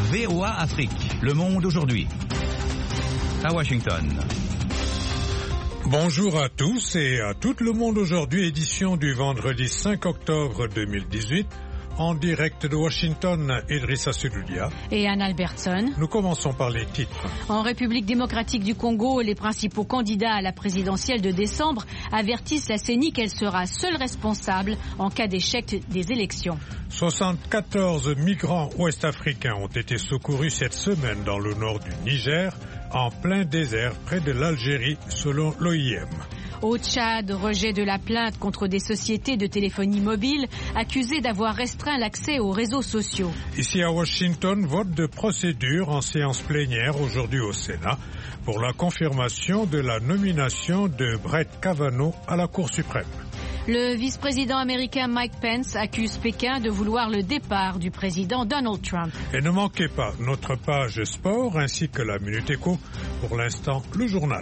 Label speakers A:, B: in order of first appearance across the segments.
A: VOA Afrique, Le Monde aujourd'hui. À Washington.
B: Bonjour à tous et à tout le monde aujourd'hui, édition du vendredi 5 octobre 2018. En direct de Washington, Idrissa Seloudia
C: et Anne Albertson.
B: Nous commençons par les titres.
C: En République démocratique du Congo, les principaux candidats à la présidentielle de décembre avertissent la CENI qu'elle sera seule responsable en cas d'échec des élections.
B: 74 migrants ouest-africains ont été secourus cette semaine dans le nord du Niger, en plein désert près de l'Algérie, selon l'OIM.
C: Au Tchad, rejet de la plainte contre des sociétés de téléphonie mobile accusées d'avoir restreint l'accès aux réseaux sociaux.
B: Ici à Washington, vote de procédure en séance plénière aujourd'hui au Sénat pour la confirmation de la nomination de Brett Kavanaugh à la Cour suprême.
C: Le vice-président américain Mike Pence accuse Pékin de vouloir le départ du président Donald Trump.
B: Et ne manquez pas notre page sport ainsi que la Minute Éco. Pour l'instant, le journal.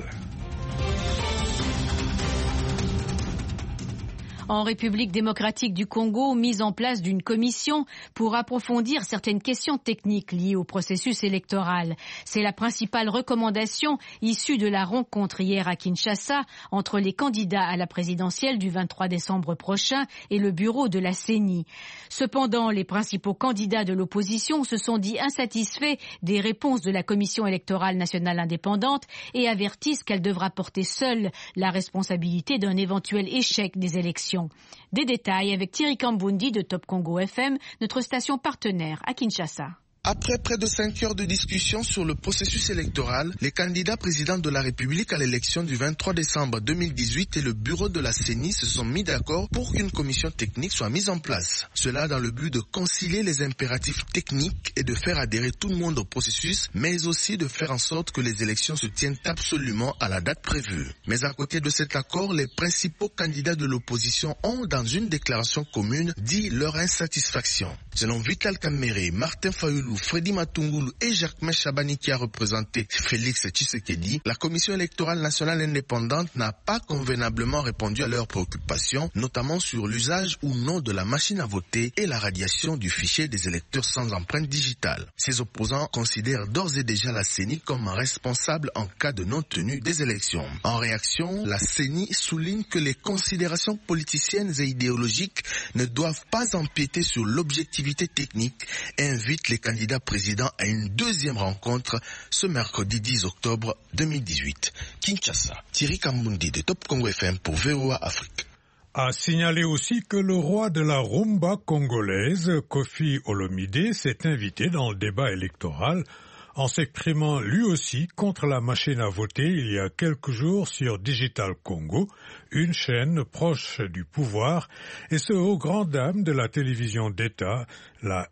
C: En République démocratique du Congo, mise en place d'une commission pour approfondir certaines questions techniques liées au processus électoral. C'est la principale recommandation issue de la rencontre hier à Kinshasa entre les candidats à la présidentielle du 23 décembre prochain et le bureau de la CENI. Cependant, les principaux candidats de l'opposition se sont dit insatisfaits des réponses de la Commission électorale nationale indépendante et avertissent qu'elle devra porter seule la responsabilité d'un éventuel échec des élections. Des détails avec Thierry Kambundi de Top Congo FM, notre station partenaire à Kinshasa.
D: Après près de 5 heures de discussion sur le processus électoral, les candidats présidents de la République à l'élection du 23 décembre 2018 et le bureau de la CENI se sont mis d'accord pour qu'une commission technique soit mise en place. Cela dans le but de concilier les impératifs techniques et de faire adhérer tout le monde au processus, mais aussi de faire en sorte que les élections se tiennent absolument à la date prévue. Mais à côté de cet accord, les principaux candidats de l'opposition ont, dans une déclaration commune, dit leur insatisfaction. Selon Vital Kamerhe, Martin Fayulu, Freddy Matungulu et Jacques Chabani qui a représenté Félix Tshisekedi, la Commission électorale nationale indépendante n'a pas convenablement répondu à leurs préoccupations, notamment sur l'usage ou non de la machine à voter et la radiation du fichier des électeurs sans empreinte digitale. Ces opposants considèrent d'ores et déjà la CENI comme responsable en cas de non-tenue des élections. En réaction, la CENI souligne que les considérations politiciennes et idéologiques ne doivent pas empiéter sur l'objectivité technique et invite les candidats présidents à une deuxième rencontre ce mercredi 10 octobre 2018. Kinshasa, Thierry Kambundi de Top Congo FM pour VOA Afrique.
B: A signalé aussi que le roi de la rumba congolaise, Kofi Olomide, s'est invité dans le débat électoral en s'exprimant lui aussi contre la machine à voter il y a quelques jours sur Digital Congo, une chaîne proche du pouvoir, et ce aux grandes dames de la télévision d'État, la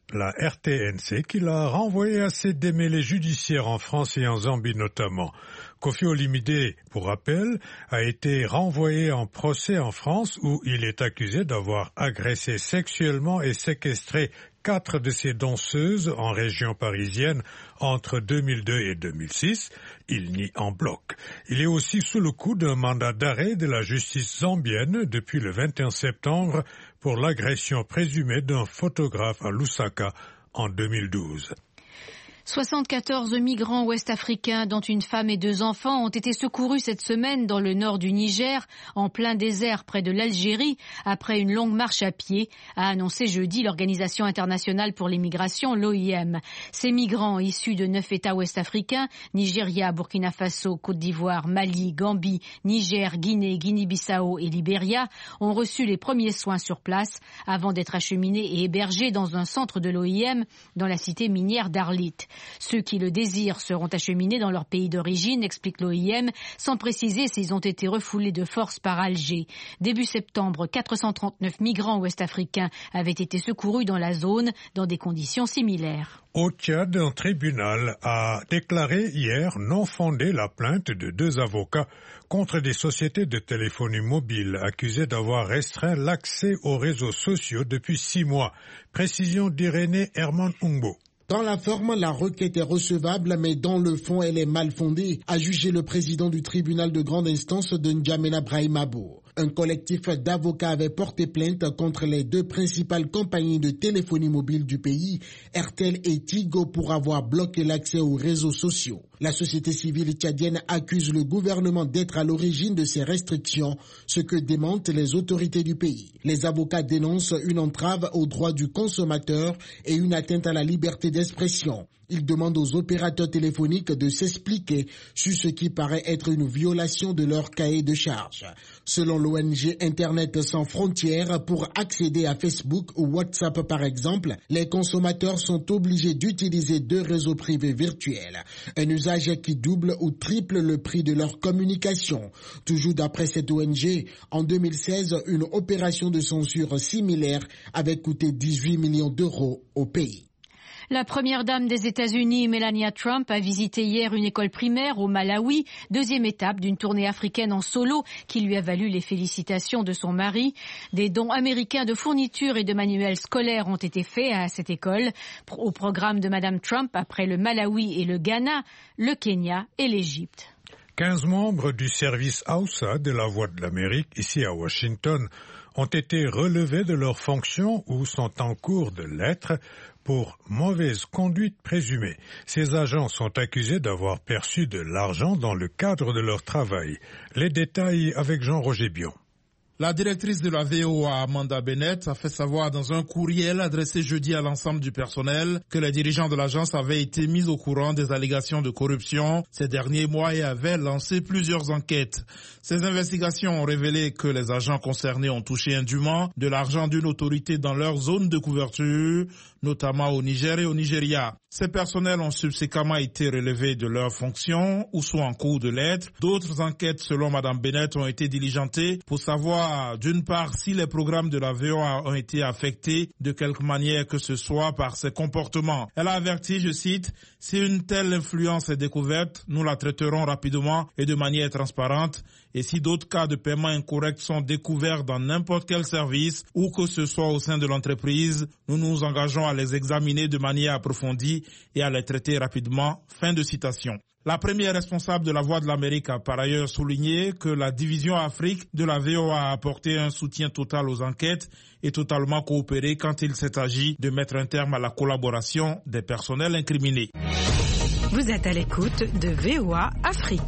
B: RTNC, qui l'a renvoyé à ses démêlés judiciaires en France et en Zambie notamment. Kofi Olomide, pour rappel, a été renvoyé en procès en France où il est accusé d'avoir agressé sexuellement et séquestré 4 de ses danseuses en région parisienne entre 2002 et 2006. Il nie en bloc. Il est aussi sous le coup d'un mandat d'arrêt de la justice zambienne depuis le 21 septembre pour l'agression présumée d'un photographe à Lusaka en 2012.
C: 74 migrants ouest-africains, dont une femme et 2 enfants, ont été secourus cette semaine dans le nord du Niger, en plein désert près de l'Algérie, après une longue marche à pied, a annoncé jeudi l'Organisation internationale pour les migrations, l'OIM. Ces migrants, issus de 9 États ouest-africains, Nigeria, Burkina Faso, Côte d'Ivoire, Mali, Gambie, Niger, Guinée, Guinée-Bissau et Libéria, ont reçu les premiers soins sur place avant d'être acheminés et hébergés dans un centre de l'OIM dans la cité minière d'Arlit. Ceux qui le désirent seront acheminés dans leur pays d'origine, explique l'OIM, sans préciser s'ils ont été refoulés de force par Alger. Début septembre, 439 migrants ouest-africains avaient été secourus dans la zone dans des conditions similaires.
B: Au Tchad, un tribunal a déclaré hier non fonder la plainte de 2 avocats contre des sociétés de téléphonie mobile accusées d'avoir restreint l'accès aux réseaux sociaux depuis 6 mois. Précision d'Irénée Herman Ungbo.
E: Dans la forme, la requête est recevable, mais dans le fond, elle est mal fondée, a jugé le président du tribunal de grande instance de N'Djamena Brahimabo. Un collectif d'avocats avait porté plainte contre les deux principales compagnies de téléphonie mobile du pays, Airtel et Tigo, pour avoir bloqué l'accès aux réseaux sociaux. La société civile tchadienne accuse le gouvernement d'être à l'origine de ces restrictions, ce que démentent les autorités du pays. Les avocats dénoncent une entrave aux droits du consommateur et une atteinte à la liberté d'expression. Ils demandent aux opérateurs téléphoniques de s'expliquer sur ce qui paraît être une violation de leur cahier de charges. Selon l'ONG Internet sans frontières, pour accéder à Facebook ou WhatsApp par exemple, les consommateurs sont obligés d'utiliser 2 réseaux privés virtuels. Un usage qui double ou triple le prix de leur communication. Toujours d'après cette ONG, en 2016, une opération de censure similaire avait coûté 18 millions d'euros au pays.
C: La première dame des États-Unis, Melania Trump, a visité hier une école primaire au Malawi, deuxième étape d'une tournée africaine en solo qui lui a valu les félicitations de son mari. Des dons américains de fournitures et de manuels scolaires ont été faits à cette école. Au programme de Madame Trump, après le Malawi et le Ghana, le Kenya et l'Égypte.
B: 15 membres du service AUSA de la Voix de l'Amérique, ici à Washington, ont été relevés de leurs fonctions ou sont en cours de l'être pour mauvaise conduite présumée. Ces agents sont accusés d'avoir perçu de l'argent dans le cadre de leur travail. Les détails avec Jean-Roger Bion.
F: La directrice de la VOA, Amanda Bennett, a fait savoir dans un courriel adressé jeudi à l'ensemble du personnel que les dirigeants de l'agence avaient été mis au courant des allégations de corruption ces derniers mois et avaient lancé plusieurs enquêtes. Ces investigations ont révélé que les agents concernés ont touché indûment de l'argent d'une autorité dans leur zone de couverture, notamment au Niger et au Nigeria. Ces personnels ont subséquemment été relevés de leurs fonctions ou sont en cours de l'être. D'autres enquêtes, selon Mme Bennett, ont été diligentées pour savoir, d'une part, si les programmes de la VOA ont été affectés de quelque manière que ce soit par ces comportements. Elle a averti, je cite, « Si une telle influence est découverte, nous la traiterons rapidement et de manière transparente. Et si d'autres cas de paiement incorrect sont découverts dans n'importe quel service ou que ce soit au sein de l'entreprise, nous nous engageons à les examiner de manière approfondie et à les traiter rapidement. » Fin de citation. La première responsable de la Voix de l'Amérique a par ailleurs souligné que la division Afrique de la VOA a apporté un soutien total aux enquêtes et totalement coopéré quand il s'est agi de mettre un terme à la collaboration des personnels incriminés.
G: Vous êtes à l'écoute de VOA Afrique.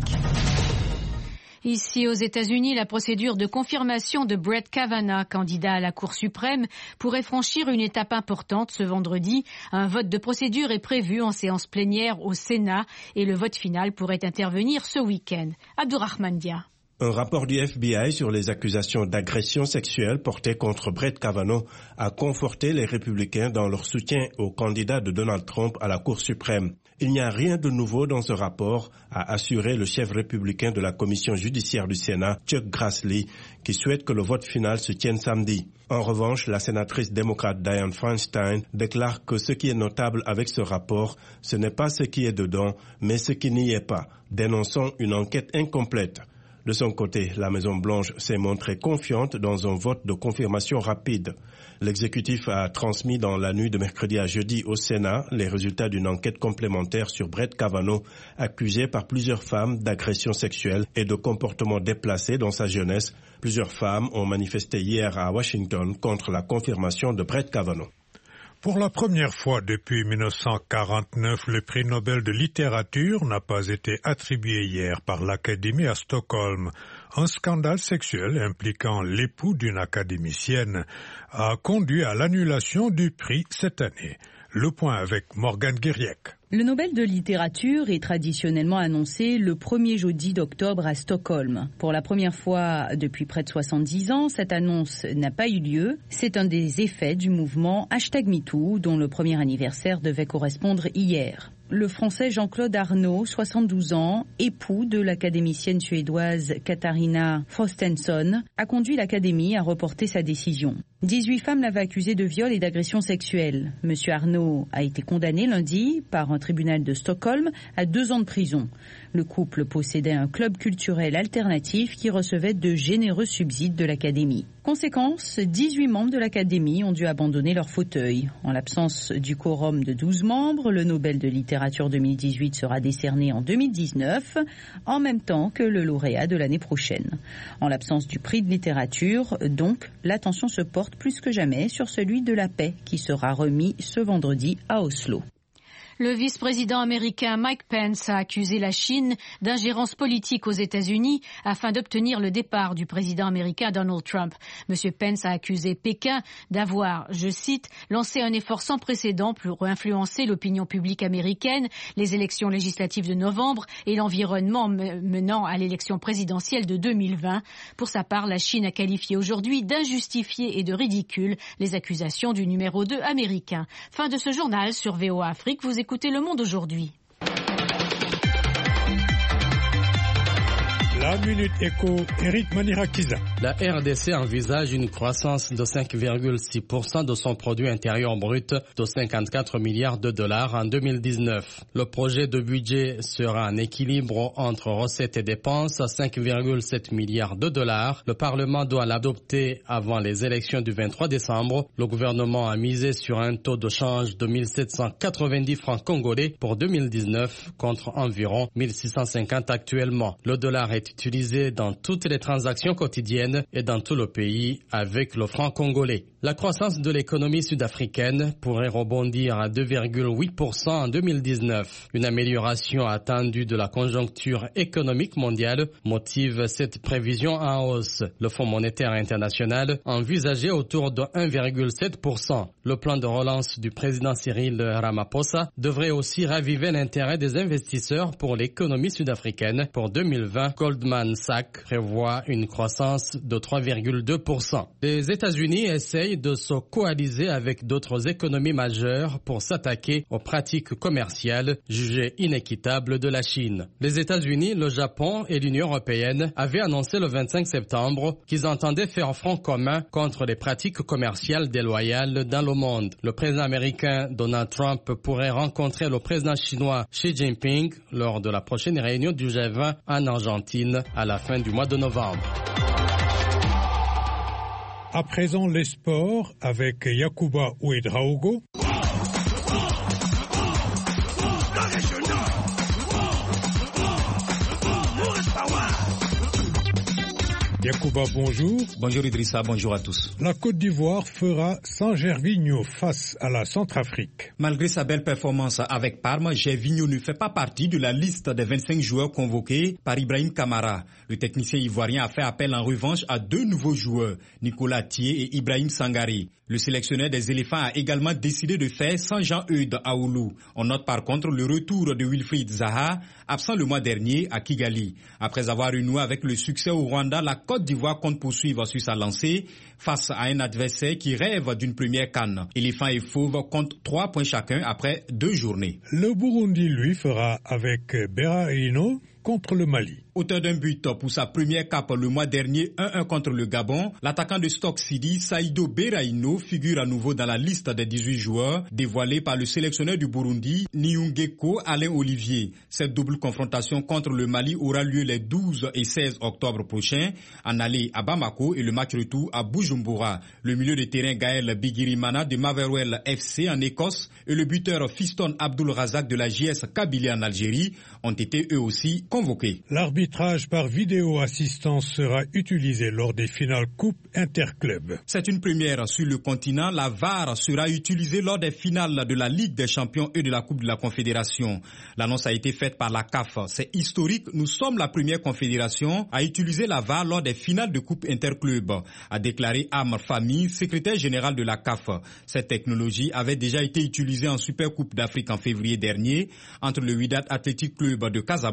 C: Ici aux États-Unis, la procédure de confirmation de Brett Kavanaugh, candidat à la Cour suprême, pourrait franchir une étape importante ce vendredi. Un vote de procédure est prévu en séance plénière au Sénat et le vote final pourrait intervenir ce week-end. Abdourahmane Dia.
H: Un rapport du FBI sur les accusations d'agression sexuelle portées contre Brett Kavanaugh a conforté les républicains dans leur soutien au candidat de Donald Trump à la Cour suprême. Il n'y a rien de nouveau dans ce rapport, a assuré le chef républicain de la commission judiciaire du Sénat, Chuck Grassley, qui souhaite que le vote final se tienne samedi. En revanche, la sénatrice démocrate Dianne Feinstein déclare que ce qui est notable avec ce rapport, ce n'est pas ce qui est dedans, mais ce qui n'y est pas, dénonçant une enquête incomplète. De son côté, la Maison-Blanche s'est montrée confiante dans un vote de confirmation rapide. L'exécutif a transmis dans la nuit de mercredi à jeudi au Sénat les résultats d'une enquête complémentaire sur Brett Kavanaugh, accusé par plusieurs femmes d'agression sexuelle et de comportements déplacés dans sa jeunesse. Plusieurs femmes ont manifesté hier à Washington contre la confirmation de Brett Kavanaugh.
B: Pour la première fois depuis 1949, le prix Nobel de littérature n'a pas été attribué hier par l'Académie à Stockholm. Un scandale sexuel impliquant l'époux d'une académicienne a conduit à l'annulation du prix cette année. Le point avec Morgane Guiriec.
I: Le Nobel de littérature est traditionnellement annoncé le premier jeudi d'octobre à Stockholm. Pour la première fois depuis près de 70 ans, cette annonce n'a pas eu lieu. C'est un des effets du mouvement #MeToo dont le premier anniversaire devait correspondre hier. Le Français Jean-Claude Arnault, 72 ans, époux de l'académicienne suédoise Katarina Frostenson, a conduit l'Académie à reporter sa décision. 18 femmes l'avaient accusé de viol et d'agression sexuelle. Monsieur Arnault a été condamné lundi par un tribunal de Stockholm à 2 ans de prison. Le couple possédait un club culturel alternatif qui recevait de généreux subsides de l'Académie. Conséquence, 18 membres de l'Académie ont dû abandonner leur fauteuil. En l'absence du quorum de 12 membres, le Nobel de littérature 2018 sera décerné en 2019, en même temps que le lauréat de l'année prochaine. En l'absence du prix de littérature, donc, l'attention se porte plus que jamais sur celui de la paix qui sera remis ce vendredi à Oslo.
C: Le vice-président américain Mike Pence a accusé la Chine d'ingérence politique aux États-Unis afin d'obtenir le départ du président américain Donald Trump. Monsieur Pence a accusé Pékin d'avoir, je cite, lancé un effort sans précédent pour influencer l'opinion publique américaine, les élections législatives de novembre et l'environnement menant à l'élection présidentielle de 2020. Pour sa part, la Chine a qualifié aujourd'hui d'injustifié et de ridicule les accusations du numéro 2 américain. Fin de ce journal sur VOA Afrique. Vous écoutez Le Monde aujourd'hui.
B: La Minute Éco, Eric Manirakiza.
J: La RDC envisage une croissance de 5,6% de son produit intérieur brut de 54 milliards de dollars en 2019. Le projet de budget sera en équilibre entre recettes et dépenses à 5,7 milliards de dollars. Le Parlement doit l'adopter avant les élections du 23 décembre. Le gouvernement a misé sur un taux de change de 1790 francs congolais pour 2019 contre environ 1650 actuellement. Le dollar est utilisé dans toutes les transactions quotidiennes et dans tout le pays avec le franc congolais. La croissance de l'économie sud-africaine pourrait rebondir à 2,8% en 2019. Une amélioration attendue de la conjoncture économique mondiale motive cette prévision en hausse. Le Fonds monétaire international envisageait autour de 1,7%. Le plan de relance du président Cyril Ramaphosa devrait aussi raviver l'intérêt des investisseurs pour l'économie sud-africaine. Pour 2020, Goldman Sachs prévoit une croissance de 3,2%. Les États-Unis essayent de se coaliser avec d'autres économies majeures pour s'attaquer aux pratiques commerciales jugées inéquitables de la Chine. Les États-Unis, le Japon et l'Union européenne avaient annoncé le 25 septembre qu'ils entendaient faire front commun contre les pratiques commerciales déloyales dans le monde. Le président américain Donald Trump pourrait rencontrer le président chinois Xi Jinping lors de la prochaine réunion du G20 en Argentine à la fin du mois de novembre.
B: À présent, les sports avec Yacouba Ouedraogo. Yacouba, bonjour.
K: Bonjour Idrissa, bonjour à tous.
B: La Côte d'Ivoire fera sans Gervinho face à la Centrafrique.
K: Malgré sa belle performance avec Parme, Gervinho ne fait pas partie de la liste des 25 joueurs convoqués par Ibrahim Kamara. Le technicien ivoirien a fait appel en revanche à 2 nouveaux joueurs, Nicolas Thier et Ibrahim Sangare. Le sélectionneur des éléphants a également décidé de faire sans Jean-Eudes Aoulou. On note par contre le retour de Wilfried Zaha, absent le mois dernier à Kigali. Après avoir renoué avec le succès au Rwanda, la Côte d'Ivoire compte poursuivre sur sa lancée face à un adversaire qui rêve d'une première CAN. Éléphants et Fauves comptent 3 points chacun après 2 journées.
B: Le Burundi, lui, fera avec Berahino contre le Mali.
K: Auteur d'un but pour sa première cape le mois dernier 1-1 contre le Gabon, l'attaquant de Stoke City, Saïdo Berahino, figure à nouveau dans la liste des 18 joueurs dévoilés par le sélectionneur du Burundi, Niungeko Alain Olivier. Cette double confrontation contre le Mali aura lieu les 12 et 16 octobre prochains, en aller à Bamako et le match retour à Bujumbura. Le milieu de terrain Gaël Bigirimana de Motherwell FC en Écosse et le buteur Fiston Abdul Razak de la JS Kabylie en Algérie ont été eux aussi convoqués.
B: L'arbitrage par vidéo assistance sera utilisé lors des finales Coupe Interclub.
K: C'est une première sur le continent. La VAR sera utilisée lors des finales de la Ligue des Champions et de la Coupe de la Confédération. L'annonce a été faite par la CAF. C'est historique. Nous sommes la première confédération à utiliser la VAR lors des finales de Coupe Interclub, a déclaré Amr Fahmy, secrétaire général de la CAF. Cette technologie avait déjà été utilisée en Super Coupe d'Afrique en février dernier entre le Wydad Athletic Club de Casablanca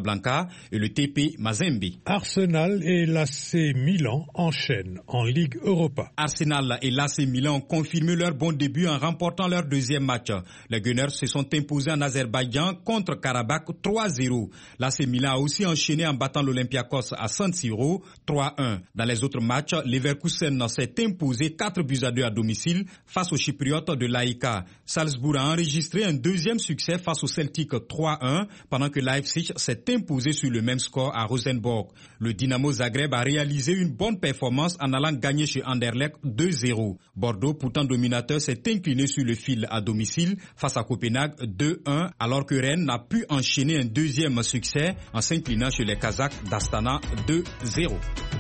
K: et le TP Mazembe.
B: Arsenal et l'AC Milan enchaînent en Ligue Europa.
K: Arsenal et l'AC Milan ont confirmé leur bon début en remportant leur deuxième match. Les Gunners se sont imposés en Azerbaïdjan contre Karabakh 3-0. L'AC Milan a aussi enchaîné en battant l'Olympiakos à San Siro 3-1. Dans les autres matchs, Leverkusen s'est imposé 4-2 à domicile face aux Chypriotes de l'AEK. Salzbourg a enregistré un deuxième succès face au Celtic 3-1 pendant que Leipzig s'est imposé sur le même score à Rosenborg. Le Dynamo Zagreb a réalisé une bonne performance en allant gagner chez Anderlecht 2-0. Bordeaux, pourtant dominateur, s'est incliné sur le fil à domicile face à Copenhague 2-1 alors que Rennes n'a pu enchaîner un deuxième succès en s'inclinant chez les Kazakhs d'Astana 2-0.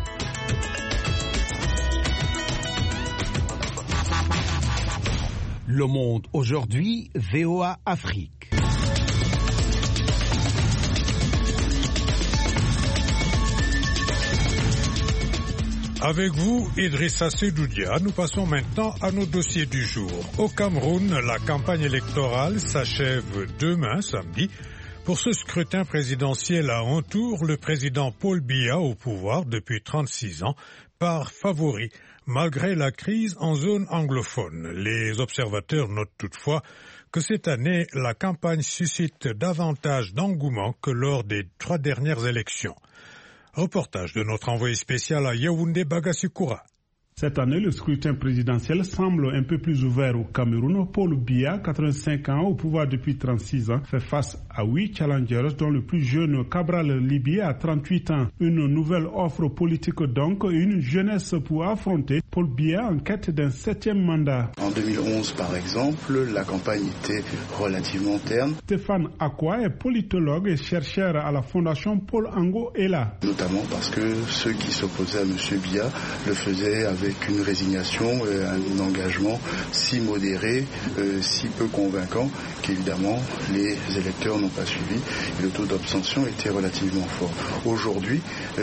L: Le Monde aujourd'hui, VOA Afrique.
B: Avec vous, Idrissa Sedoudia, nous passons maintenant à nos dossiers du jour. Au Cameroun, la campagne électorale s'achève demain, samedi. Pour ce scrutin présidentiel à un tour, le président Paul Biya, au pouvoir depuis 36 ans, part favori, malgré la crise en zone anglophone. Les observateurs notent toutefois que cette année, la campagne suscite davantage d'engouement que lors des 3 dernières élections. Reportage de notre envoyé spécial à Yaoundé, Bagassi-Koura.
M: Cette année, le scrutin présidentiel semble un peu plus ouvert au Cameroun. Paul Biya, 85 ans, au pouvoir depuis 36 ans, fait face à 8 challengers, dont le plus jeune Cabral Libié à 38 ans. Une nouvelle offre politique donc, une jeunesse pour affronter Paul Biya en quête d'un 7e mandat.
N: En 2011, par exemple, la campagne était relativement terne.
M: Stéphane Akwa est politologue et chercheur à la fondation Paul Ango Ela.
N: Notamment parce que ceux qui s'opposaient à M. Biya le faisaient avec une résignation, un engagement si modéré, si peu convaincant qu'évidemment les électeurs n'ont pas suivi et le taux d'abstention était relativement fort. Aujourd'hui,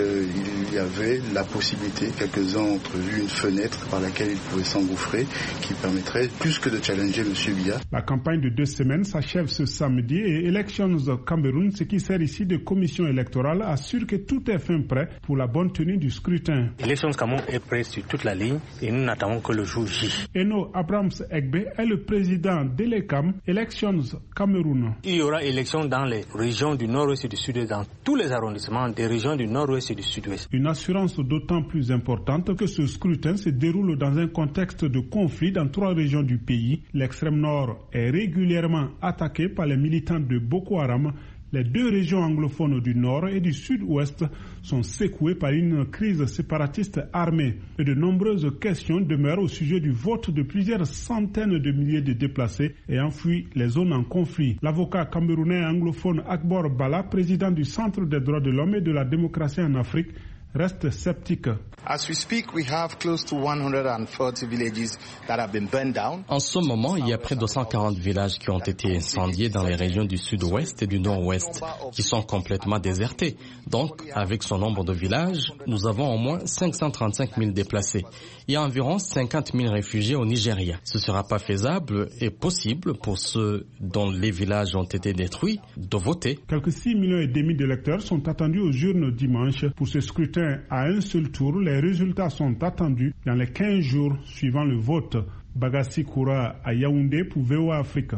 N: il y avait la possibilité, quelques-uns ont entrevu une fenêtre par laquelle ils pouvaient s'engouffrer qui permettrait plus que de challenger M. Biya.
M: La campagne de 2 semaines s'achève ce samedi et Elections Cameroun, ce qui sert ici de commission électorale, assure que tout est fin prêt pour la bonne tenue du scrutin.
O: Elections Cameroun est prêt sur toute la ligne et nous n'attendons que le jour J.
M: Eno Abrams Egbe est le président d'Elecam, Elections Cameroun.
O: Il y aura élections dans les régions du nord-ouest et du sud-ouest, dans tous les arrondissements des régions du nord-ouest et du sud-ouest.
M: Une assurance d'autant plus importante que ce scrutin se déroule dans un contexte de conflit dans 3 régions du pays. L'extrême nord est régulièrement attaqué par les militants de Boko Haram. Les 2 régions anglophones du nord et du sud-ouest sont secouées par une crise séparatiste armée. Et de nombreuses questions demeurent au sujet du vote de plusieurs centaines de milliers de déplacés ayant fui les zones en conflit. L'avocat camerounais anglophone Akbor Bala, président du Centre des droits de l'homme et de la démocratie en Afrique, reste sceptique.
P: As we speak, we have close to 140 villages that have been burned down.
J: En ce moment, il y a près de 140 villages qui ont été incendiés dans les régions du sud-ouest et du nord-ouest, qui sont complètement désertés. Donc, avec ce nombre de villages, nous avons au moins 535 000 déplacés. Il y a environ 50 000 réfugiés au Nigeria. Ce ne sera pas faisable et possible pour ceux dont les villages ont été détruits de voter.
M: Quelques 6,5 millions d'électeurs sont attendus aux urnes dimanche. Pour ce scrutin à un seul tour, les résultats sont attendus dans les 15 jours suivant le vote. Bagassi Koura à Yaoundé pour VOA Afrique.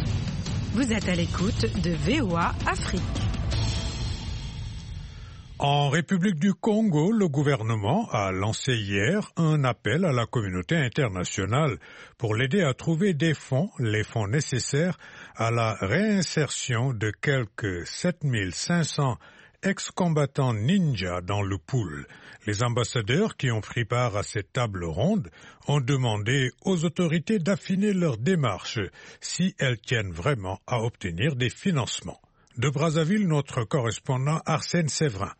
G: Vous êtes à l'écoute de VOA Afrique.
B: En République du Congo, le gouvernement a lancé hier un appel à la communauté internationale pour l'aider à trouver les fonds nécessaires à la réinsertion de quelques 7500 ex-combattants ninja dans le pool. Les ambassadeurs qui ont pris part à cette table ronde ont demandé aux autorités d'affiner leur démarche si elles tiennent vraiment à obtenir des financements. De Brazzaville, notre correspondant Arsène Séverin.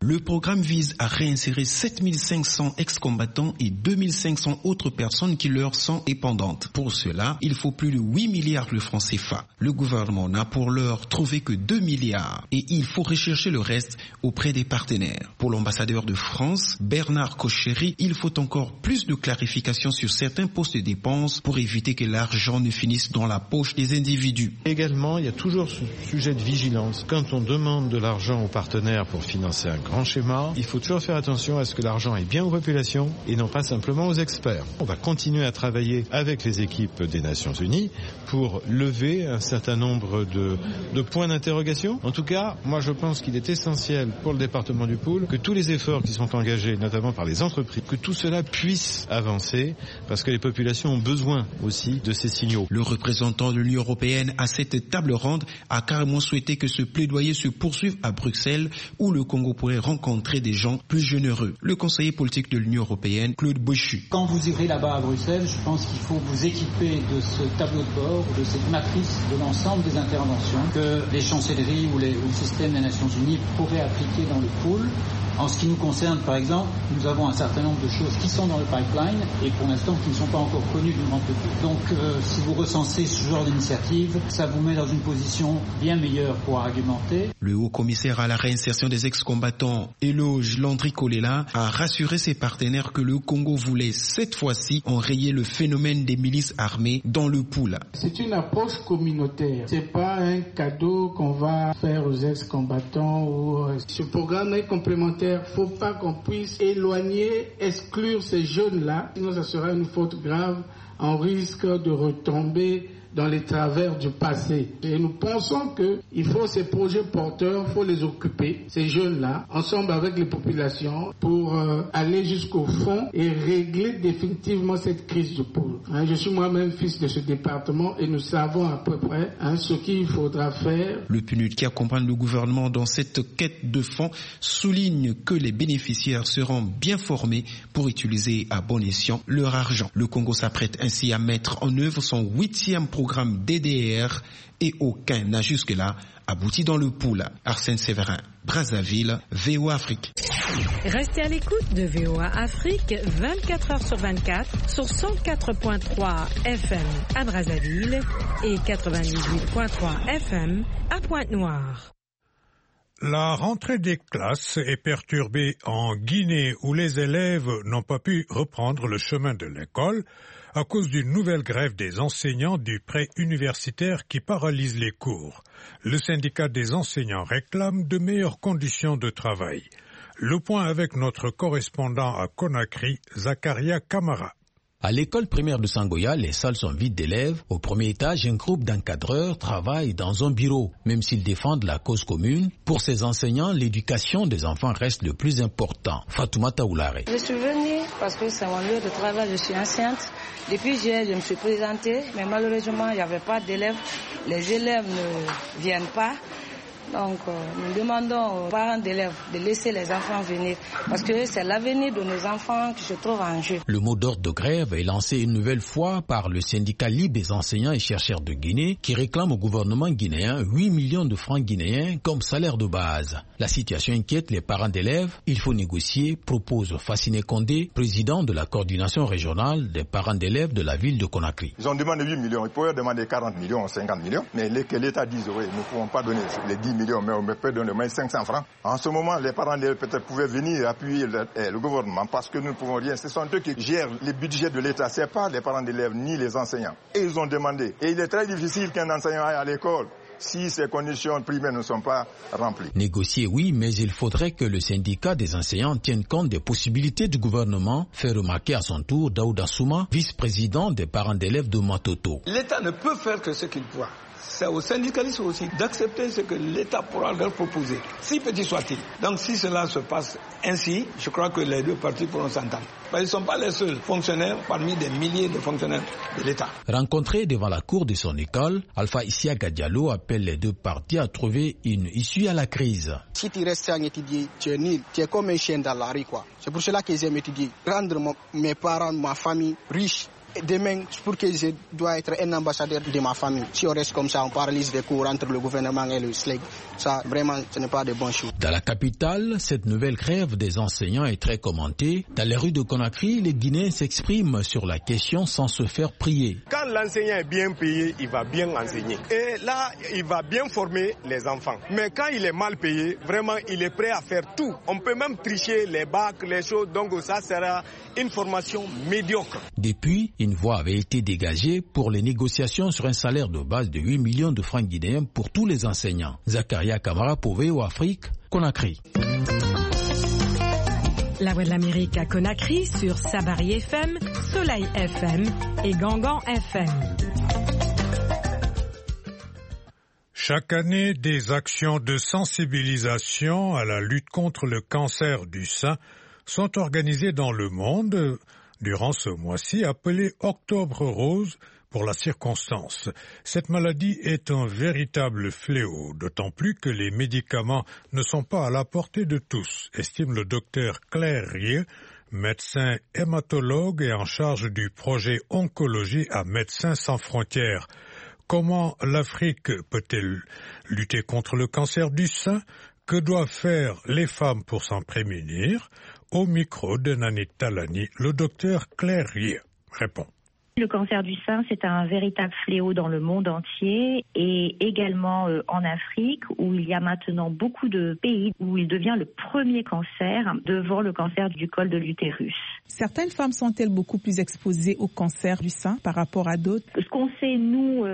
Q: Le programme vise à réinsérer 7500 ex-combattants et 2500 autres personnes qui leur sont dépendantes. Pour cela, il faut plus de 8 milliards de francs CFA. Le gouvernement n'a pour l'heure trouvé que 2 milliards et il faut rechercher le reste auprès des partenaires. Pour l'ambassadeur de France, Bernard Cochery, il faut encore plus de clarification sur certains postes de dépenses pour éviter que l'argent ne finisse dans la poche des individus.
R: Également, il y a toujours ce sujet de vigilance. Quand on demande de l'argent aux partenaires pour financer un grand schéma, il faut toujours faire attention à ce que l'argent est bien aux populations et non pas simplement aux experts. On va continuer à travailler avec les équipes des Nations Unies pour lever un certain nombre de points d'interrogation. En tout cas, moi je pense qu'il est essentiel pour le département du Pool que tous les efforts qui sont engagés, notamment par les entreprises, que tout cela puisse avancer parce que les populations ont besoin aussi de ces signaux.
Q: Le représentant de l'Union européenne à cette table ronde a carrément souhaité que ce plaidoyer se poursuive à Bruxelles où le Congo pourrait rencontrer des gens plus généreux. Le conseiller politique de l'Union européenne, Claude Bouchu.
S: Quand vous irez là-bas à Bruxelles, je pense qu'il faut vous équiper de ce tableau de bord, de cette matrice de l'ensemble des interventions que les chancelleries ou le système des Nations Unies pourraient appliquer dans le pool. En ce qui nous concerne, par exemple, nous avons un certain nombre de choses qui sont dans le pipeline et pour l'instant qui ne sont pas encore connues du grand public. Donc si vous recensez ce genre d'initiative, ça vous met dans une position bien meilleure pour argumenter.
Q: Le haut-commissaire à la réinsertion des ex-combattants, Eloge Landry-Kolela, a rassuré ses partenaires que le Congo voulait cette fois-ci enrayer le phénomène des milices armées dans le pool.
T: C'est une approche communautaire. C'est pas un cadeau qu'on va faire aux ex-combattants ou ce programme est complémentaire. Faut pas qu'on puisse éloigner, exclure ces jeunes-là, sinon ça sera une faute grave. On risque de retomber dans les travers du passé. Et nous pensons qu'il faut ces projets porteurs, il faut les occuper, ces jeunes-là, ensemble avec les populations, pour aller jusqu'au fond et régler définitivement cette crise du pôle. Je suis moi-même fils de ce département et nous savons à peu près ce qu'il faudra faire.
Q: Le PNUD qui accompagne le gouvernement dans cette quête de fonds souligne que les bénéficiaires seront bien formés pour utiliser à bon escient leur argent. Le Congo s'apprête ainsi à mettre en œuvre son 8e programme DDR et aucun n'a jusque-là abouti dans le pool. Arsène Séverin, Brazzaville, VOA Afrique.
G: Restez à l'écoute de VOA Afrique 24 heures sur 24 sur 104.3 FM à Brazzaville et 98.3 FM à Pointe-Noire.
B: La rentrée des classes est perturbée en Guinée où les élèves n'ont pas pu reprendre le chemin de l'école à cause d'une nouvelle grève des enseignants du pré-universitaire qui paralyse les cours. Le syndicat des enseignants réclame de meilleures conditions de travail. Le point avec notre correspondant à Conakry, Zakaria Kamara.
U: À l'école primaire de Sangoya, les salles sont vides d'élèves. Au premier étage, un groupe d'encadreurs travaille dans un bureau. Même s'ils défendent la cause commune, pour ces enseignants, l'éducation des enfants reste le plus important. Fatoumata Oulare.
V: Je suis venue parce que c'est mon lieu de travail, je suis enseignante. Depuis hier, je me suis présentée, mais malheureusement, il n'y avait pas d'élèves. Les élèves ne viennent pas. Donc, nous demandons aux parents d'élèves de laisser les enfants venir parce que c'est l'avenir de nos enfants qui se trouve en jeu.
U: Le mot d'ordre de grève est lancé une nouvelle fois par le syndicat libre des enseignants et chercheurs de Guinée qui réclame au gouvernement guinéen 8 millions de francs guinéens comme salaire de base. La situation inquiète les parents d'élèves. Il faut négocier, propose Fassine Condé, président de la coordination régionale des parents d'élèves de la ville de Conakry.
W: Ils ont demandé 8 millions, ils pourraient demander 40 millions ou 50 millions, mais que l'État dise oui, nous ne pouvons pas donner les 10 millions, mais on peut donner moins 500 francs. En ce moment, les parents d'élèves peut-être pouvaient venir appuyer le gouvernement parce que nous ne pouvons rien. Ce sont eux qui gèrent les budgets de l'État, ce n'est pas les parents d'élèves ni les enseignants. Et ils ont demandé. Et il est très difficile qu'un enseignant aille à l'école si ces conditions primaires ne sont pas remplies.
U: Négocier, oui, mais il faudrait que le syndicat des enseignants tienne compte des possibilités du gouvernement, fait remarquer à son tour Daouda Souma, vice-président des parents d'élèves de Matoto.
X: L'État ne peut faire que ce qu'il doit. C'est aux syndicalistes aussi d'accepter ce que l'État pourra leur proposer, si petit soit-il. Donc si cela se passe ainsi, je crois que les deux parties pourront s'entendre. Ils ne sont pas les seuls fonctionnaires parmi des milliers de fonctionnaires de l'État.
U: Rencontré devant la cour de son école, Alpha Isiaga Diallo appelle les deux parties à trouver une issue à la crise.
Y: Si tu restes sans étudier, tu es nul, tu es comme un chien dans la rue, quoi. C'est pour cela que j'aime étudier. Rendre mes parents, ma famille riche. demain, pour que je dois être un ambassadeur de ma famille, si on reste comme ça, on paralyse les cours entre le gouvernement et le SLEG, ça vraiment, ce n'est pas de bonnes choses.
U: Dans la capitale, cette nouvelle grève des enseignants est très commentée. Dans les rues de Conakry, les Guinéens s'expriment sur la question sans se faire prier.
A: Quand l'enseignant est bien payé, il va bien enseigner. Et là, il va bien former les enfants. Mais quand il est mal payé, vraiment, il est prêt à faire tout. On peut même tricher les bacs, les choses, donc ça sera une formation médiocre.
U: Depuis, une voie avait été dégagée pour les négociations sur un salaire de base de 8 millions de francs guinéens pour tous les enseignants. Zakaria Kamara pour VOA Afrique, Conakry.
G: La Voix de l'Amérique à Conakry sur Sabari FM, Soleil FM et Gangan FM.
B: Chaque année, des actions de sensibilisation à la lutte contre le cancer du sein sont organisées dans le monde durant ce mois-ci appelé Octobre Rose pour la circonstance. Cette maladie est un véritable fléau, d'autant plus que les médicaments ne sont pas à la portée de tous, estime le docteur Claire Rieu, médecin hématologue et en charge du projet Oncologie à Médecins sans frontières. Comment l'Afrique peut-elle lutter contre le cancer du sein? Que doivent faire les femmes pour s'en prémunir? Au micro de Nanit Talani, le docteur Claire Rieu répond.
D: Le cancer du sein, c'est un véritable fléau dans le monde entier et également en Afrique où il y a maintenant beaucoup de pays où il devient le premier cancer devant le cancer du col de l'utérus.
E: Certaines femmes sont-elles beaucoup plus exposées au cancer du sein par rapport à d'autres?
D: Ce qu'on sait, nous,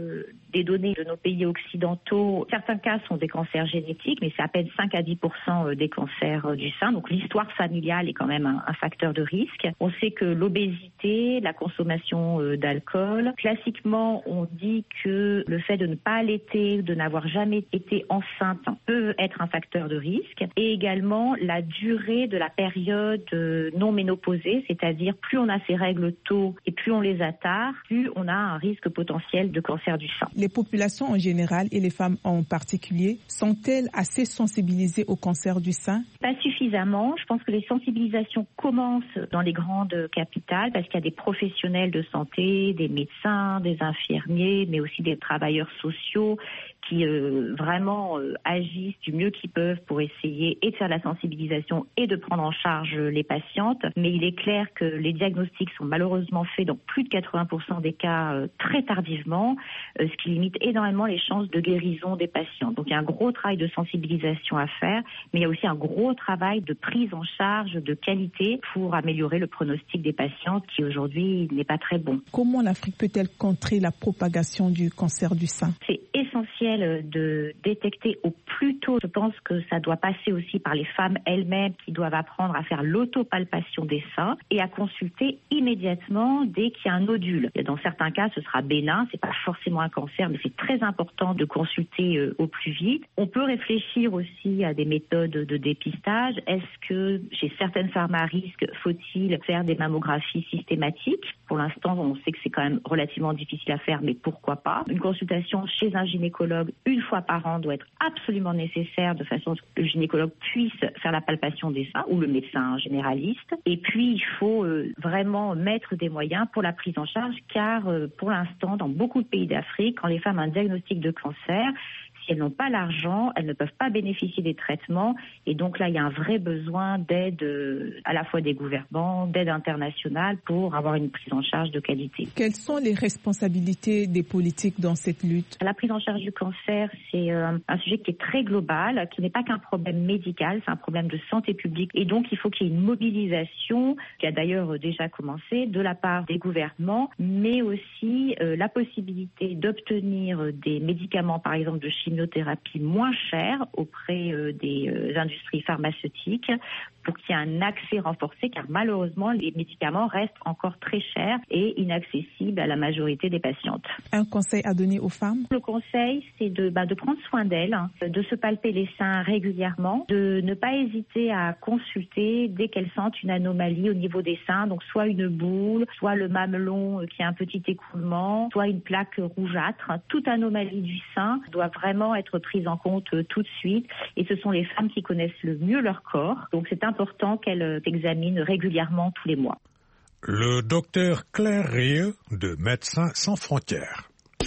D: des données de nos pays occidentaux, certains cas sont des cancers génétiques, mais c'est à peine 5 à 10% des cancers du sein. Donc l'histoire familiale est quand même un facteur de risque. On sait que l'obésité, la consommation d'alcool. Classiquement, on dit que le fait de ne pas allaiter, de n'avoir jamais été enceinte peut être un facteur de risque. Et également la durée de la période non ménopausée, c'est-à-dire plus on a ses règles tôt et plus on les a tard, plus on a un risque potentiel de cancer du sein.
E: Les populations en général et les femmes en particulier sont-elles assez sensibilisées au cancer du sein?
D: Pas suffisamment. Je pense que les sensibilisations commencent dans les grandes capitales parce qu'il y a des professionnels de santé, des médecins, des infirmiers, mais aussi des travailleurs sociaux qui vraiment agissent du mieux qu'ils peuvent pour essayer et de faire la sensibilisation et de prendre en charge les patientes. Mais il est clair que les diagnostics sont malheureusement faits dans plus de 80% des cas très tardivement, ce qui limite énormément les chances de guérison des patients. Donc il y a un gros travail de sensibilisation à faire, mais il y a aussi un gros travail de prise en charge de qualité pour améliorer le pronostic des patientes qui aujourd'hui n'est pas très bon.
E: Comment l'Afrique peut-elle contrer la propagation du cancer du sein?
D: C'est essentiel de détecter au plus tôt. Je pense que ça doit passer aussi par les femmes elles-mêmes qui doivent apprendre à faire l'autopalpation des seins et à consulter immédiatement dès qu'il y a un nodule. Et dans certains cas, ce sera bénin, c'est pas forcément un cancer, mais c'est très important de consulter au plus vite. On peut réfléchir aussi à des méthodes de dépistage. Est-ce que chez certaines femmes à risque, faut-il faire des mammographies systématiques? Pour l'instant, on sait que c'est quand même relativement difficile à faire, mais pourquoi pas? Une consultation chez un gynécologue une fois par an doit être absolument nécessaire de façon à ce que le gynécologue puisse faire la palpation des seins ou le médecin généraliste. Et puis, il faut vraiment mettre des moyens pour la prise en charge car pour l'instant, dans beaucoup de pays d'Afrique, quand les femmes ont un diagnostic de cancer, si elles n'ont pas l'argent, elles ne peuvent pas bénéficier des traitements. Et donc là, il y a un vrai besoin d'aide à la fois des gouvernements, d'aide internationale pour avoir une prise en charge de qualité.
E: Quelles sont les responsabilités des politiques dans cette lutte?
D: La prise en charge du cancer, c'est un sujet qui est très global, qui n'est pas qu'un problème médical, c'est un problème de santé publique. Et donc, il faut qu'il y ait une mobilisation, qui a d'ailleurs déjà commencé, de la part des gouvernements, mais aussi la possibilité d'obtenir des médicaments, par exemple de chimiothérapie moins chère auprès des industries pharmaceutiques pour qu'il y ait un accès renforcé car malheureusement les médicaments restent encore très chers et inaccessibles à la majorité des patientes.
E: Un conseil à donner aux femmes?
D: Le conseil, c'est de prendre soin d'elles, de se palper les seins régulièrement, de ne pas hésiter à consulter dès qu'elles sentent une anomalie au niveau des seins, donc soit une boule, soit le mamelon qui a un petit écoulement, soit une plaque rougeâtre. Toute anomalie du sein doit vraiment être prise en compte tout de suite et ce sont les femmes qui connaissent le mieux leur corps, donc c'est important qu'elles examinent régulièrement tous les mois.
B: Le docteur Claire Rieu de Médecins sans frontières.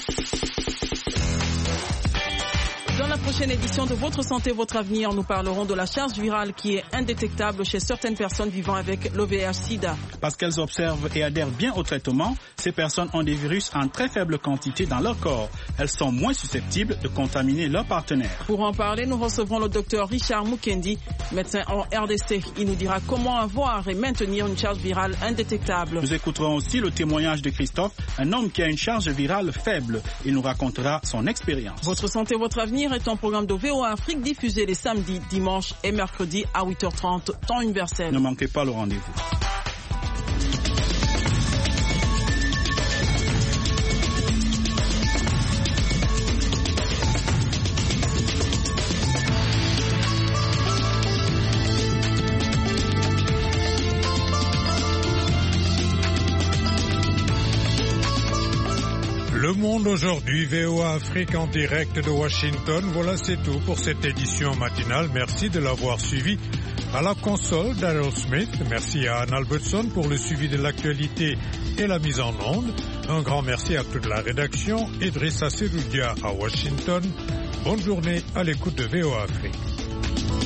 C: Dans la prochaine édition de Votre Santé, Votre Avenir, nous parlerons de la charge virale qui est indétectable chez certaines personnes vivant avec l'OVH-Sida.
F: Parce qu'elles observent et adhèrent bien au traitement, ces personnes ont des virus en très faible quantité dans leur corps. Elles sont moins susceptibles de contaminer leurs partenaires.
C: Pour en parler, nous recevrons le docteur Richard Mukendi, médecin en RDC. Il nous dira comment avoir et maintenir une charge virale indétectable.
F: Nous écouterons aussi le témoignage de Christophe, un homme qui a une charge virale faible. Il nous racontera son expérience.
C: Votre Santé, Votre Avenir est un programme de VOA Afrique diffusé les samedis, dimanches et mercredis à 8h30, temps universel.
F: Ne manquez pas le rendez-vous.
B: Le Monde aujourd'hui, VOA Afrique en direct de Washington. Voilà, c'est tout pour cette édition matinale. Merci de l'avoir suivi. À la console, Daryl Smith. Merci à Anne Albertson pour le suivi de l'actualité et la mise en onde. Un grand merci à toute la rédaction. Idrissa Seroudia à Washington. Bonne journée à l'écoute de VOA Afrique.